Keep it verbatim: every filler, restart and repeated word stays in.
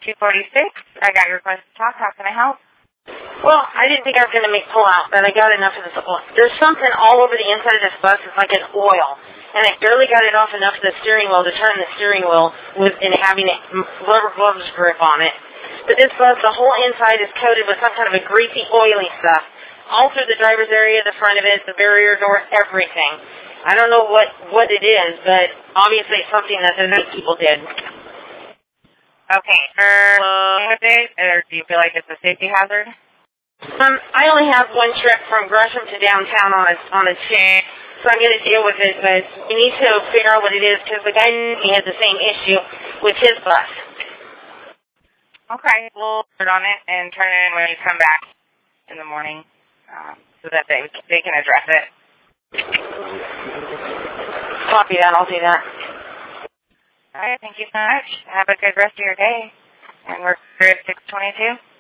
two forty-six. I got your request to talk. How can I help? Well, I didn't think I was going to make pull out, but I got enough of this oil. There's something all over the inside of this bus. It's like an oil. And I barely got it off enough of the steering wheel to turn the steering wheel with, and having it rubber gloves grip on it. But this bus, the whole inside is coated with some kind of a greasy, oily stuff. All through the driver's area, the front of it, the barrier door, everything. I don't know what, what it is, but obviously it's something that the night people did. Okay. Uh, with it, or do you feel like it's a safety hazard? Um, I only have one trip from Gresham to downtown on a, on a chair, so I'm going to deal with it, but we need to figure out what it is, because the guy he had the same issue with his bus. Okay, we'll put on it and turn it in when you come back in the morning, uh, so that they they can address it. Copy that, I'll do that. All right, thank you so much. Have a good rest of your day. And we're at six twenty-two.